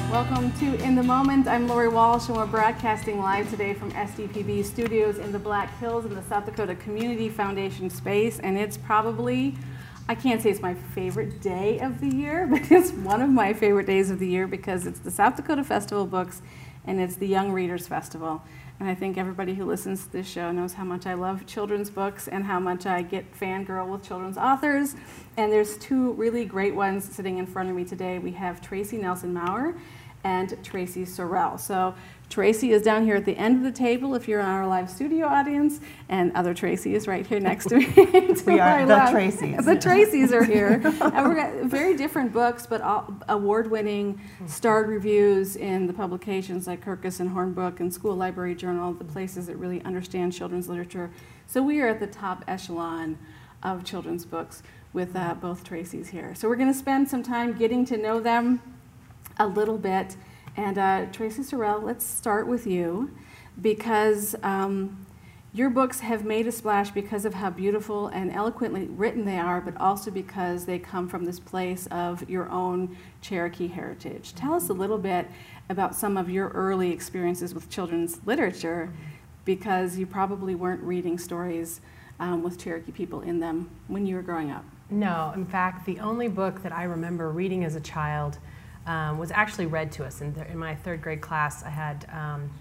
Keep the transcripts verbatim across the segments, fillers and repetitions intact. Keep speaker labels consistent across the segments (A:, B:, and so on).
A: Welcome to In the Moment. I'm Lori Walsh, and we're broadcasting live today from S D P B Studios in the Black Hills in the South Dakota Community Foundation space. And it's probably, I can't say it's my favorite day of the year, but it's one of my favorite days of the year because it's the South Dakota Festival of Books and it's the Young Readers Festival. And I think everybody who listens to this show knows how much I love children's books and how much I get fangirl with children's authors. And there's two really great ones sitting in front of me today. We have Tracy Nelson Maurer and Tracy Sorrell. So Tracy is down here at the end of the table if you're in our live studio audience, and other Tracy is right here next to me. to
B: we are the
A: left.
B: Tracys.
A: The Tracys are here. And we're got very different books, but award-winning, starred reviews in the publications like Kirkus and Hornbook and School Library Journal, the places that really understand children's literature. So we are at the top echelon of children's books with uh, both Tracys here. So we're going to spend some time getting to know them a little bit. And uh, Tracy Sorrell, let's start with you, because um, your books have made a splash because of how beautiful and eloquently written they are, but also because they come from this place of your own Cherokee heritage. Tell us a little bit about some of your early experiences with children's literature, because you probably weren't reading stories um, with Cherokee people in them when you were growing up.
C: No, in fact, the only book that I remember reading as a child Um, was actually read to us. In, th in my third grade class, I had um,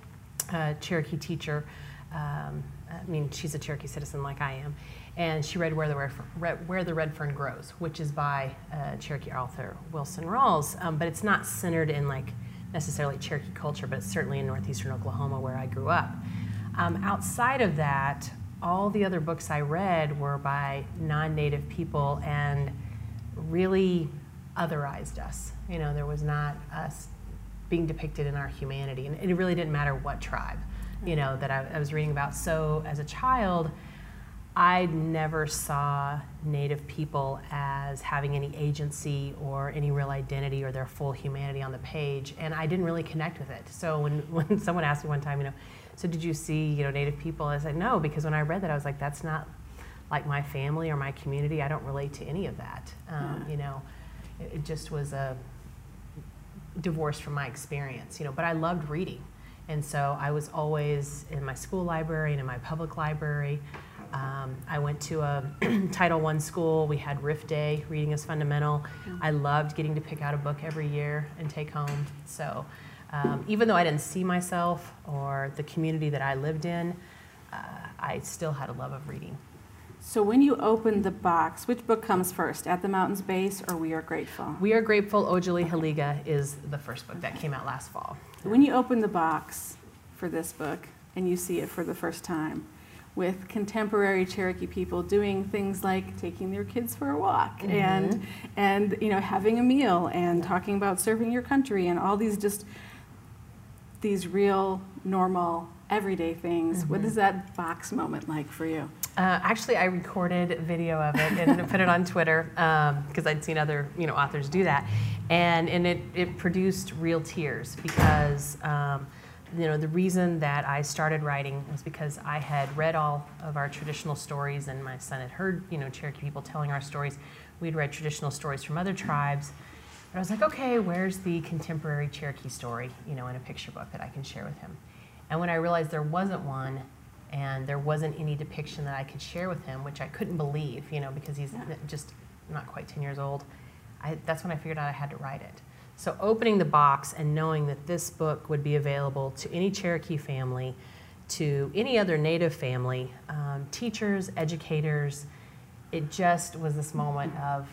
C: a Cherokee teacher. Um, I mean, she's a Cherokee citizen like I am, and she read Where the, Red, Where the Red Fern Grows, which is by uh, Cherokee author Wilson Rawls, um, but it's not centered in like necessarily Cherokee culture, but it's certainly in northeastern Oklahoma where I grew up. Um, outside of that, all the other books I read were by non-native people and really otherized us. You know, there was not us being depicted in our humanity, and it really didn't matter what tribe, you know, that I, I was reading about. So as a child, I never saw Native people as having any agency or any real identity or their full humanity on the page, and I didn't really connect with it. So when, when someone asked me one time, you know, so did you see, you know, Native people? I said no, because when I read that, I was like, that's not like my family or my community. I don't relate to any of that, um, yeah. you know. It just was a divorce from my experience, you know, but I loved reading. And so I was always in my school library and in my public library. Um, I went to a Title one school. We had Riff Day, reading is fundamental. Mm-hmm. I loved getting to pick out a book every year and take home. So um, even though I didn't see myself or the community that I lived in, uh, I still had a love of reading.
A: So when you open the box, which book comes first, At the Mountain's Base or We Are Grateful?
C: We Are Grateful, Ojali Haliga is the first book that came out last fall.
A: When you open the box for this book and you see it for the first time with contemporary Cherokee people doing things like taking their kids for a walk mm-hmm. and, and you know, having a meal and talking about serving your country and all these just, these real, normal, everyday things, mm-hmm. what is that box moment like for you?
C: Uh, actually, I recorded video of it and put it on Twitter because um, I'd seen other, you know, authors do that, and and it it produced real tears because um, you know the reason that I started writing was because I had read all of our traditional stories, and my son had heard you know Cherokee people telling our stories. We'd read traditional stories from other tribes, and I was like, okay, where's the contemporary Cherokee story, you know, in a picture book that I can share with him? And when I realized there wasn't one, and there wasn't any depiction that I could share with him, which I couldn't believe, you know, because he's yeah. just not quite ten years old. I, that's when I figured out I had to write it. So opening the box and knowing that this book would be available to any Cherokee family, to any other Native family, um, teachers, educators, it just was this moment of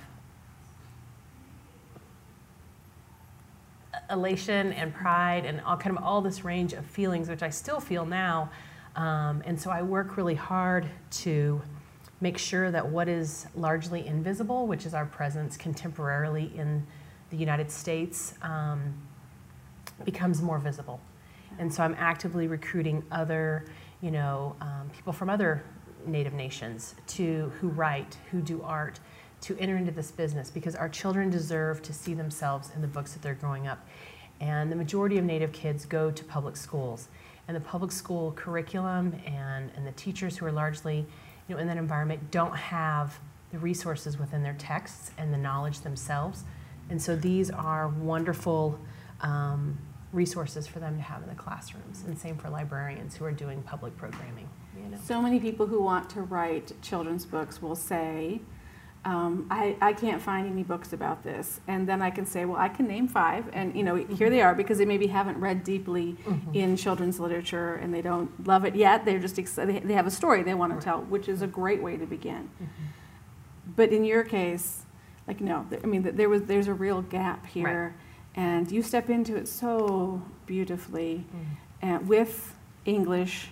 C: elation and pride and all kind of all this range of feelings, which I still feel now. Um, and so I work really hard to make sure that what is largely invisible, which is our presence contemporarily in the United States, um, becomes more visible. And so I'm actively recruiting other, you know, um, people from other Native nations to who write, who do art, to enter into this business, because our children deserve to see themselves in the books that they're growing up. And the majority of Native kids go to public schools. And the public school curriculum and, and the teachers who are largely you know, in that environment don't have the resources within their texts and the knowledge themselves. And so these are wonderful um, resources for them to have in the classrooms, and same for librarians who are doing public programming. You know.
A: So many people who want to write children's books will say, um, I, I can't find any books about this. And then I can say, well, I can name five. And, you know, mm-hmm. here they are, because they maybe haven't read deeply mm-hmm. in children's literature and they don't love it yet. They're just excited. They have a story they want to tell, which is a great way to begin. Mm-hmm. But in your case, like, no, I mean, there was, there's a real gap here. Right. And you step into it so beautifully mm-hmm. and with English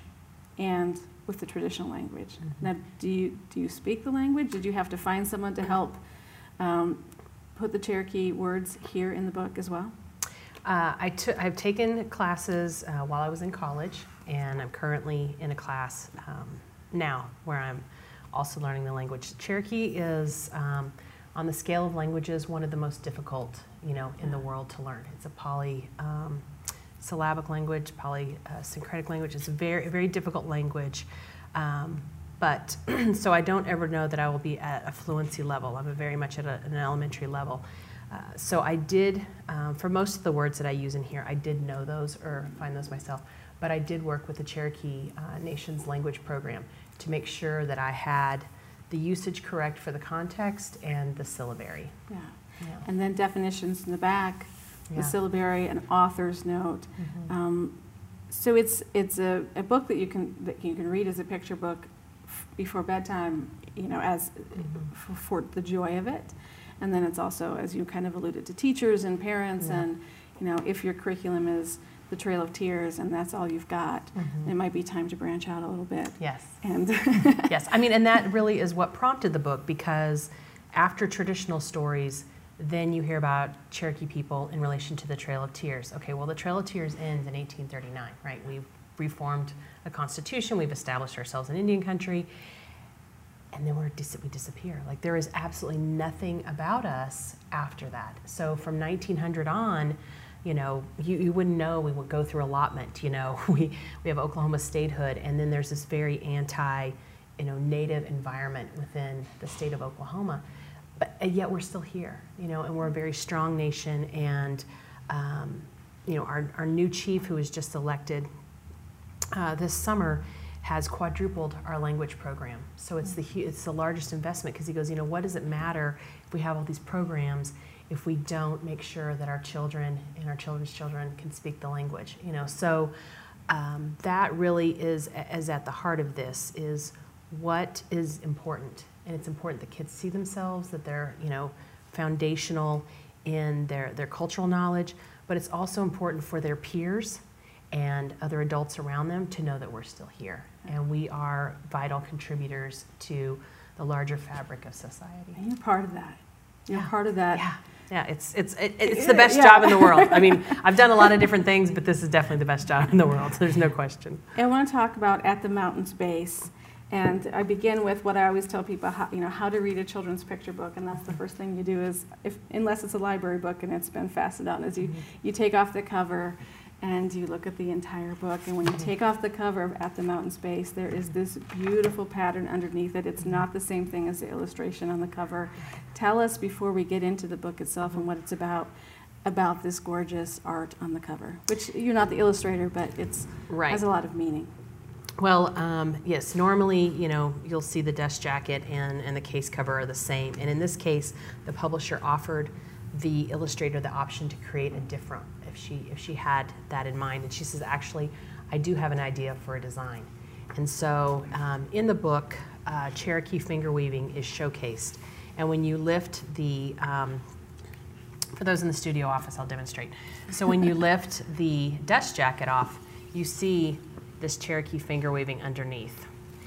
A: and with the traditional language. Mm-hmm. Now, do you do you speak the language? Did you have to find someone to help um, put the Cherokee words here in the book as well?
C: Uh, I took I've taken classes uh, while I was in college, and I'm currently in a class um, now where I'm also learning the language. Cherokee is, um, on the scale of languages, one of the most difficult, you know, in the world to learn. It's a poly. Um, syllabic language, polysyncretic language. It's a very, very difficult language. Um, but, so I don't ever know that I will be at a fluency level. I'm very much at a, an elementary level. Uh, so I did, um, for most of the words that I use in here, I did know those or find those myself. But I did work with the Cherokee uh, Nation's language program to make sure that I had the usage correct for the context and the syllabary.
A: Yeah.
C: Yeah.
A: And then definitions in the back.
C: Yeah.
A: The syllabary, an author's note. Mm-hmm. um, so it's it's a, a book that you can that you can read as a picture book f- before bedtime, you know, as mm-hmm. f- for the joy of it, and then it's also, as you kind of alluded to, teachers and parents, yeah. and you know, if your curriculum is the Trail of Tears and that's all you've got, mm-hmm. it might be time to branch out a little bit.
C: Yes.
A: And
C: yes, I mean, and that really is what prompted the book, because after traditional stories, then you hear about Cherokee people in relation to the Trail of Tears. Okay, well, the Trail of Tears ends in eighteen thirty-nine, right? We've reformed a constitution, we've established ourselves in Indian country, and then we're dis- we disappear. Like, there is absolutely nothing about us after that. So from nineteen hundred on, you know, you, you wouldn't know. We would go through allotment, you know. We, we have Oklahoma statehood, and then there's this very anti, you know, native environment within the state of Oklahoma. But yet we're still here, you know, and we're a very strong nation. And, um, you know, our, our new chief, who was just elected uh, this summer, has quadrupled our language program. So it's the it's the largest investment, because he goes, you know, what does it matter if we have all these programs if we don't make sure that our children and our children's children can speak the language, you know? So um, that really is, is at the heart of this, is what is important. And it's important that kids see themselves, that they're, you know, foundational in their, their cultural knowledge, but it's also important for their peers and other adults around them to know that we're still here. And we are vital contributors to the larger fabric of society.
A: And you're part of that. You're
C: Yeah.
A: part of that.
C: Yeah, yeah, it's, it's, it, it's the best
A: Yeah.
C: job in the world. I mean, I've done a lot of different things, but this is definitely the best job in the world. There's no question.
A: I want to talk about At the Mountain's Base. And I begin with what I always tell people, how, you know, how to read a children's picture book, and that's the first thing you do is, if, unless it's a library book and it's been fastened on, is you, mm-hmm. you take off the cover and you look at the entire book. And when you take off the cover of At the Mountain's Base, there is this beautiful pattern underneath it. It's not the same thing as the illustration on the cover. Tell us, before we get into the book itself and what it's about, about this gorgeous art on the cover, which you're not the illustrator, but it's
C: Right.
A: has a lot of meaning.
C: Well, um, yes, normally, you know, you'll see the desk jacket and, and the case cover are the same. And in this case, the publisher offered the illustrator the option to create a different, if she, if she had that in mind. And she says, actually, I do have an idea for a design. And so um, in the book, uh, Cherokee finger weaving is showcased. And when you lift the, um, for those in the studio office, I'll demonstrate. So when you lift the desk jacket off, you see this Cherokee finger weaving underneath.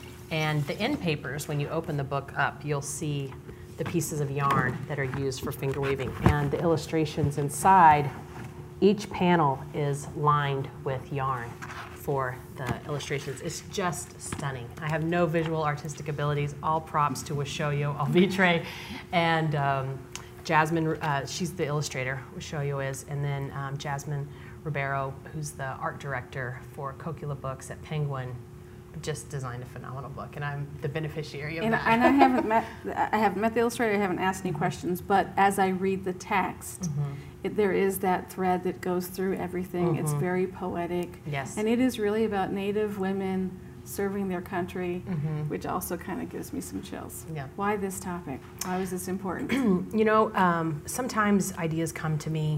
C: And the end papers, when you open the book up, you'll see the pieces of yarn that are used for finger weaving. And the illustrations inside, each panel is lined with yarn for the illustrations. It's just stunning. I have no visual artistic abilities, all props to Washoyo Alvitre. And um, Jasmine, uh, she's the illustrator, Washoyo is, and then um, Jasmine Ribeiro, who's the art director for Kokila Books at Penguin, just designed a phenomenal book, and I'm the beneficiary of
A: and,
C: that.
A: and I haven't met, I haven't met the illustrator, I haven't asked any questions, but as I read the text, mm-hmm. it, there is that thread that goes through everything. Mm-hmm. It's very poetic.
C: Yes.
A: And it is really about Native women serving their country,
C: mm-hmm.
A: which also kind of gives me some chills.
C: Yeah.
A: Why this topic? Why was this important?
C: You know, um, sometimes ideas come to me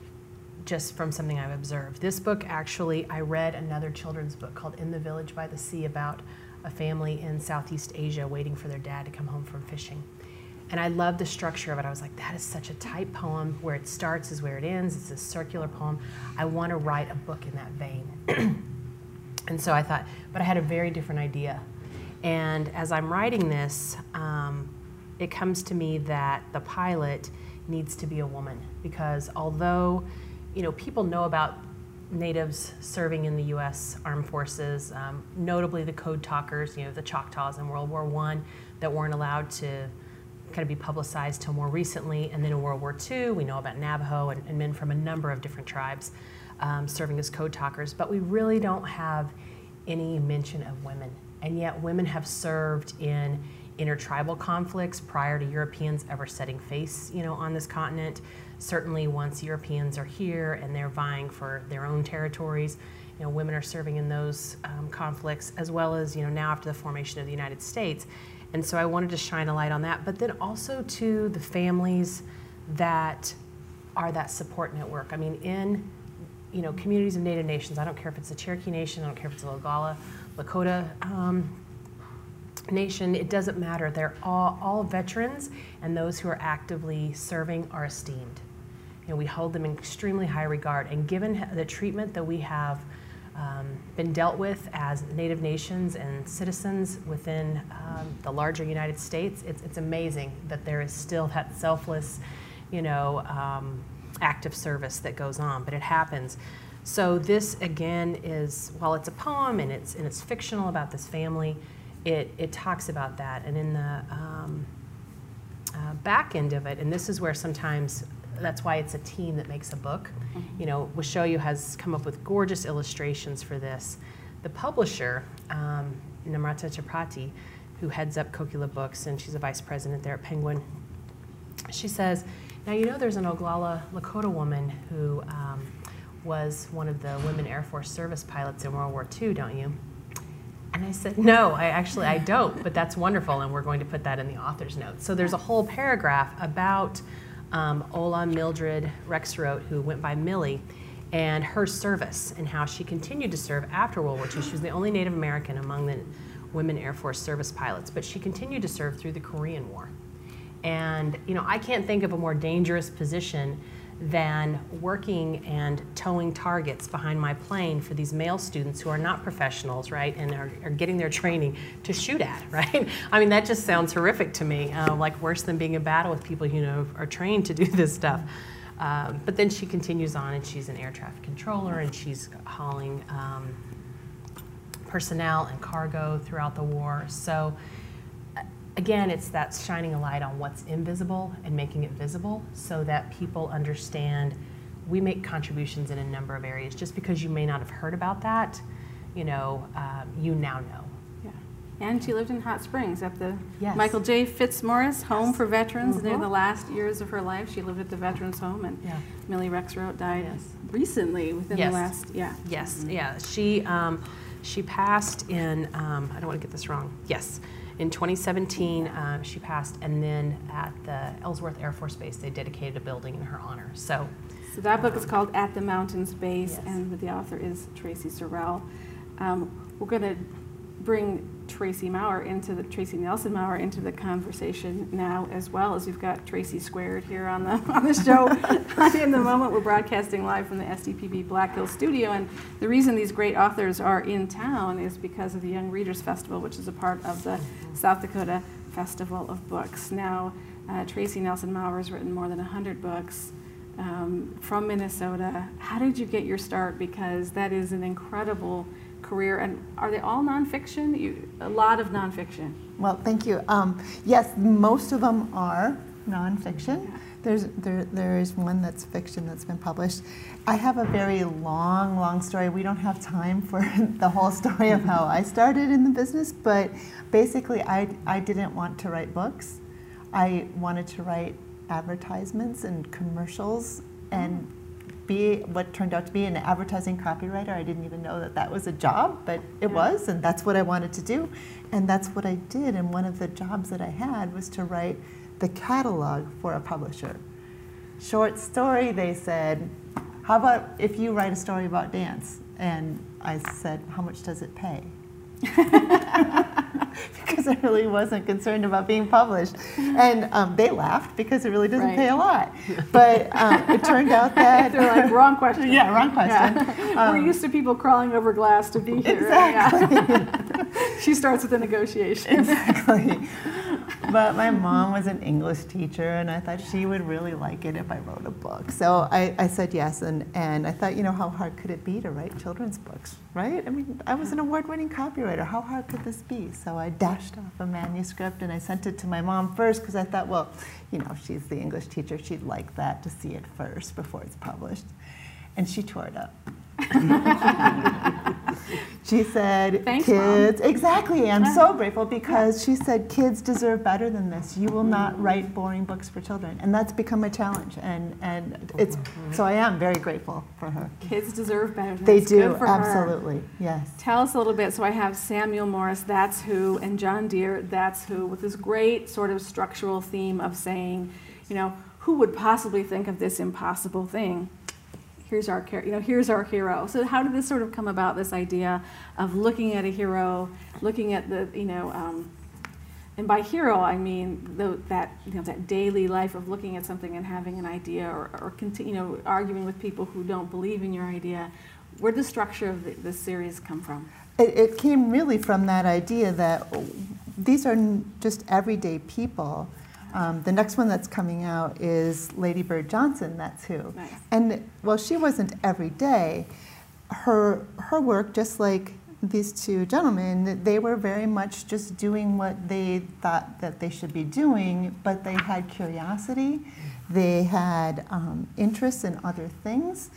C: just from something I've observed. This book, actually, I read another children's book called In the Village by the Sea about a family in Southeast Asia waiting for their dad to come home from fishing. And I loved the structure of it. I was like, that is such a tight poem. Where it starts is where it ends. It's a circular poem. I want to write a book in that vein. And so I thought, but I had a very different idea. And as I'm writing this, um, it comes to me that the pilot needs to be a woman, because although, you know, people know about Natives serving in the U S Armed Forces, um, notably the Code Talkers, you know, the Choctaws in World War One that weren't allowed to kind of be publicized till more recently. And then in World War Two, we know about Navajo and, and men from a number of different tribes um, serving as Code Talkers. But we really don't have any mention of women. And yet women have served in intertribal conflicts prior to Europeans ever setting face, you know, on this continent. Certainly once Europeans are here and they're vying for their own territories, you know, women are serving in those um, conflicts, as well as, you know, now after the formation of the United States. And so I wanted to shine a light on that, but then also to the families that are that support network. I mean, in, you know, communities of Native nations, I don't care if it's the Cherokee Nation, I don't care if it's the Oglala, Lakota um, Nation, it doesn't matter. They're all, all veterans, and those who are actively serving are esteemed. You know, we hold them in extremely high regard, and given the treatment that we have um, been dealt with as Native nations and citizens within um, the larger United States, it's, it's amazing that there is still that selfless, you know, um, active service that goes on, but it happens. So this, again, is, while it's a poem and it's, and it's fictional about this family, It, it talks about that. And in the um, uh, back end of it, and this is where sometimes, that's why it's a team that makes a book. Mm-hmm. You know, Washoyu has come up with gorgeous illustrations for this. The publisher, um, Namrata Tripathi, who heads up Kokila Books, and she's a vice president there at Penguin, she says, now you know there's an Oglala Lakota woman who um, was one of the women Air Force service pilots in World War Two, don't you? And I said, no, I actually, I don't, but that's wonderful, and we're going to put that in the author's notes. So there's a whole paragraph about um, Ola Mildred Rexroth, who went by Millie, and her service and how she continued to serve after World War Two. She was the only Native American among the women Air Force service pilots, but she continued to serve through the Korean War. And, you know, I can't think of a more dangerous position than working and towing targets behind my plane for these male students who are not professionals, right, and are, are getting their training to shoot at, right? I mean, that just sounds horrific to me, uh, like worse than being in battle with people who, you know, are trained to do this stuff. Um, but then she continues on, and she's an air traffic controller, and she's hauling um, personnel and cargo throughout the war. So again, it's that shining a light on what's invisible and making it visible so that people understand we make contributions in a number of areas. Just because you may not have heard about that, you know, um, you now know.
A: Yeah. And she lived in Hot Springs at the
C: yes.
A: Michael J. Fitzmaurice Home
C: yes.
A: for Veterans.
C: Mm-hmm.
A: And in the last years of her life, she lived at the Veterans Home, and
C: yeah.
A: Millie Rexroth died
C: yes.
A: recently, within
C: yes.
A: the last, yeah.
C: Yes,
A: mm-hmm.
C: yeah. She, um, she passed in, um, I don't want to get this wrong, yes. In twenty seventeen, uh, she passed, and then at the Ellsworth Air Force Base, they dedicated a building in her honor. So,
A: so that book
C: um,
A: is called At the Mountains Base,
C: yes.
A: and the author is Tracy Sorrell. Um, we're going to bring Tracy Maurer into the Tracy Nelson Maurer into the conversation now, as well as we've got Tracy Squared here on the on the show. In the moment, we're broadcasting live from the S D P B Black Hills studio, and the reason these great authors are in town is because of the Young Readers Festival, which is a part of the South Dakota Festival of Books. Now, uh, Tracy Nelson Maurer has written more than one hundred books um, from Minnesota. How did you get your start? Because that is an incredible career, and are they all nonfiction? You, a lot of nonfiction.
B: Well, thank you. Um, yes, most of them are. nonfiction. There's there there is one that's fiction that's been published. I have a very long, long story. We don't have time for the whole story of how I started in the business, but basically, I I didn't want to write books. I wanted to write advertisements and commercials and be what turned out to be an advertising copywriter. I didn't even know that that was a job, but it was, and that's what I wanted to do, and that's what I did. And one of the jobs that I had was to write the catalog for a publisher. Short story, they said, how about if you write a story about dance? And I said, how much does it pay? Because I really wasn't concerned about being published. And um, they laughed because it really doesn't
A: Right.
B: pay a lot. But um, it turned out that...
A: They're like, wrong question.
B: Yeah, wrong question.
A: Yeah.
B: Um,
A: We're used to people crawling over glass to be here.
B: Exactly.
A: Yeah. She starts with the negotiation.
B: Exactly. But my mom was an English teacher, and I thought she would really like it if I wrote a book. So I, I said yes, and, and I thought, you know, how hard could it be to write children's books, right? I mean, I was an award-winning copywriter. How hard could this be? So I dashed off a manuscript, and I sent it to my mom first, because I thought, well, you know, she's the English teacher. She'd like that, to see it first before it's published. And she tore it up. She said,
A: Thanks,
B: kids,
A: Mom.
B: exactly, I'm so grateful, because she said, kids deserve better than this. You will not write boring books for children. And that's become a challenge, and, and it's, so I am very grateful for her.
A: Kids deserve better than
B: They
A: this.
B: do,
A: Good for her.
B: absolutely, yes.
A: Tell us a little bit. So I have Samuel Morse, That's Who, and John Deere, That's Who, with this great sort of structural theme of saying, you know, who would possibly think of this impossible thing? Here's our, char- you know, here's our hero. So how did this sort of come about, this idea of looking at a hero, looking at the, you know, um, and by hero I mean the, that, you know, that daily life of looking at something and having an idea, or, or continue, you know, arguing with people who don't believe in your idea. Where did the structure of the, this series come from?
B: It, it came really from that idea that these are n- just everyday people. Um, the next one that's coming out is Lady Bird Johnson, That's Who.
A: Nice.
B: And while she wasn't every day, her, her work, just like these two gentlemen, they were very much just doing what they thought that they should be doing, but they had curiosity, they had um, interests in other things.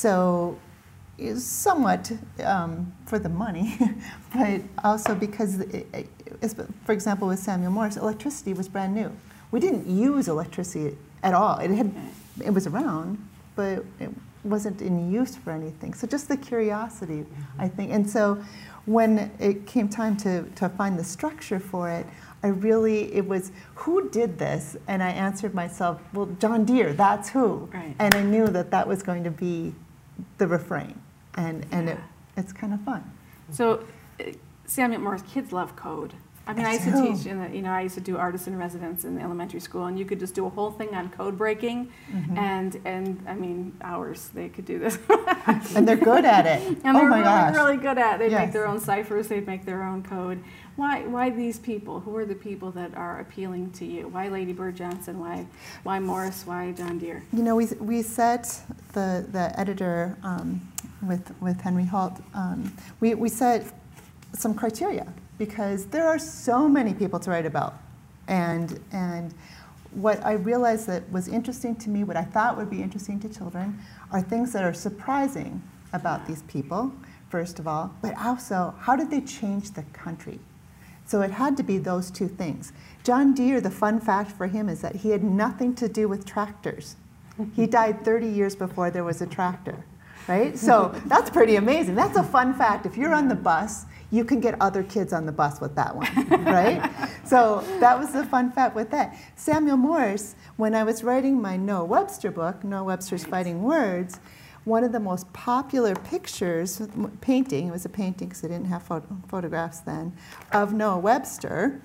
B: So is somewhat um, for the money, but also because, it, it, for example, with Samuel Morse, electricity was brand new. We didn't use electricity at all. It had, it was around, but it wasn't in use for anything. So just the curiosity, mm-hmm. I think. And so when it came time to, to find the structure for it, I really, it was, who did this? And I answered myself, well, John Deere, that's who.
A: Right.
B: And I knew that that was going to be the refrain. And, and
A: Yeah.
B: it, it's kind of fun.
A: So uh, Samuel Morse, kids love code. I mean, I used to
B: They do.
A: teach in the, you know, I used to do artist in residence in the elementary school, and you could just do a whole thing on code breaking,
B: Mhm.
A: and and I mean, hours they could do this.
B: And they're good at it.
A: And
B: Oh
A: they're
B: my
A: really,
B: gosh.
A: really good at it. They'd
B: Yes.
A: make their own ciphers, they'd make their own code. Why why these people? Who are the people that are appealing to you? Why Lady Bird Johnson? Why why Morris? Why John Deere?
B: You know, we, we set, the, the editor um, with, with Henry Holt, um, we, we set some criteria, because there are so many people to write about. And, and what I realized that was interesting to me, what I thought would be interesting to children, are things that are surprising about these people, first of all, but also, how did they change the country? So it had to be those two things. John Deere, the fun fact for him is that he had nothing to do with tractors. He died thirty years before there was a tractor, right? So that's pretty amazing. That's a fun fact. If you're on the bus, you can get other kids on the bus with that one, right? So that was the fun fact with that. Samuel Morse, when I was writing my Noah Webster book, Noah Webster's Fighting Words, one of the most popular pictures, painting, it was a painting because I didn't have photo, photographs then, of Noah Webster,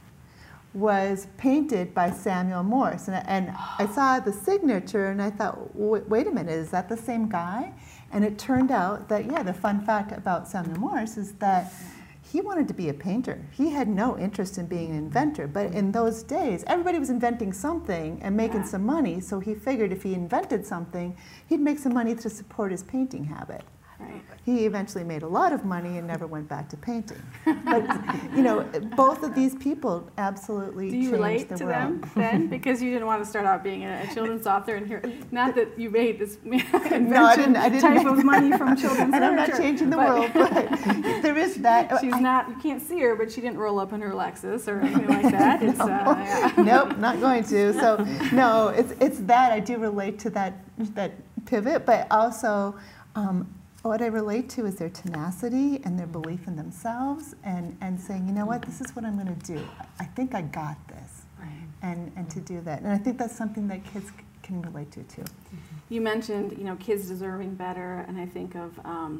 B: was painted by Samuel Morse. And, and I saw the signature and I thought, wait a minute, is that the same guy? And it turned out that, yeah, the fun fact about Samuel Morse is that he wanted to be a painter. He had no interest in being an inventor, but in those days, everybody was inventing something and making some money, so he figured if he invented something, he'd make some money to support his painting habit.
A: Right.
B: He eventually made a lot of money and never went back to painting. But, you know, both of these people absolutely
A: Do you
B: changed
A: relate
B: the
A: to
B: world.
A: them then? Because you didn't want to start out being a, a children's author, and here, not that you made this invention
B: No, I didn't, I didn't
A: type
B: make
A: of money from children's
B: and I'm not
A: literature.
B: changing the
A: but
B: world, but there is that.
A: She's
B: I-
A: not, you can't see her, but she didn't roll up in her Lexus or anything like that. It's, uh, yeah.
B: Nope, not going to. So no, it's it's that I do relate to that that pivot, but also um, what I relate to is their tenacity and their belief in themselves, and and saying, you know what, this is what I'm going to do. I think I got this,
A: Right.
B: and and to do that, and I think that's something that kids c- can relate to too.
A: You mentioned, you know, kids deserving better, and I think of um,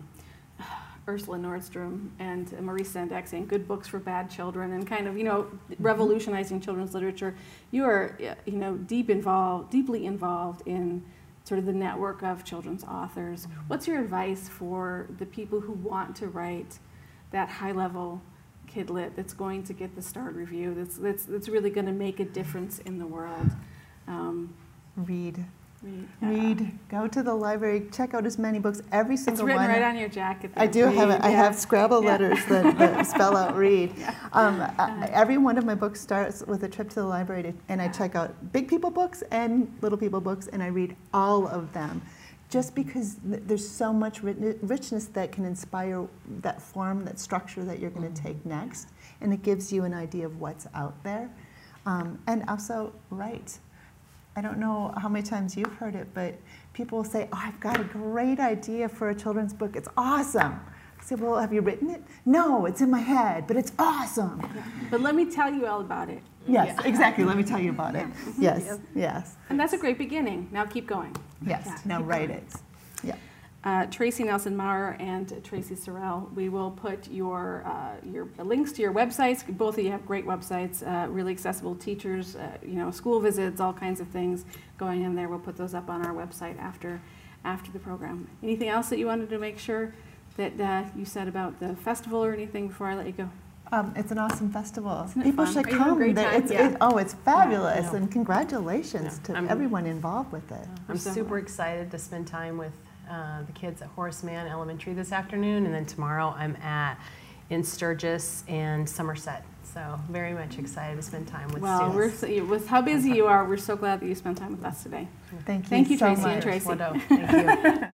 A: Ursula Nordstrom and Maurice Sendak saying good books for bad children, and kind of, you know, revolutionizing children's literature. You are, you know, deep involved, deeply involved in sort of the network of children's authors. What's your advice for the people who want to write that high-level kid lit that's going to get the starred review, that's that's that's really going to make a difference in the world? Um,
B: Read.
A: read, yeah.
B: Read. Go to the library. Check out as many books. Every
A: It's
B: single
A: written
B: one.
A: right on your jacket.
B: I
A: there.
B: do have it. I
A: Read,
B: have
A: yeah.
B: Scrabble
A: Yeah.
B: letters that, that spell out read.
A: Yeah.
B: Um, I, every one of my books starts with a trip to the library, to, and I check out big people books and little people books, and I read all of them, just because th- there's so much rit- richness that can inspire that form, that structure that you're going to take next, and it gives you an idea of what's out there, um, and also write. I don't know how many times you've heard it, but people will say, oh, I've got a great idea for a children's book. It's awesome. I say, well, have you written it? No, it's in my head, but it's awesome.
A: Yeah. But let me tell you all about it.
B: Yes,
C: Yeah.
B: exactly. Let me tell you about it.
A: Yeah.
B: Yes, yes,
A: And that's a great beginning. Now keep going.
B: yes.
A: Yeah,
B: Now
A: keep
B: write
A: going.
B: it. Yeah.
A: Uh, Tracy Nelson Maurer and Tracy Sorrell, we will put your uh, your links to your websites. Both of you have great websites, uh, really accessible. Teachers, uh, you know, school visits, all kinds of things going in there. We'll put those up on our website after after the program. Anything else that you wanted to make sure that uh, you said about the festival or anything before I let you go?
B: Um, it's an awesome festival.
A: Isn't it
B: People
A: fun?
B: should
A: Are you having a
B: come.
A: great
B: There-
A: time?
B: It's,
C: Yeah.
B: it- oh, it's fabulous,
C: Yeah.
B: and congratulations
C: Yeah.
B: to
C: I'm-
B: everyone involved with it.
C: I'm
A: So-
C: super excited to spend time with uh, the kids at Horace Mann Elementary this afternoon, and then tomorrow I'm at in Sturgis and Somerset. So very much excited to spend time with
A: Well, we're
C: students.
A: so, with how busy you are, we're so glad that you spent time with us today.
B: Thank you
A: Thank you,
B: so
A: Tracy
B: much.
A: and Tracy.
C: Thank you.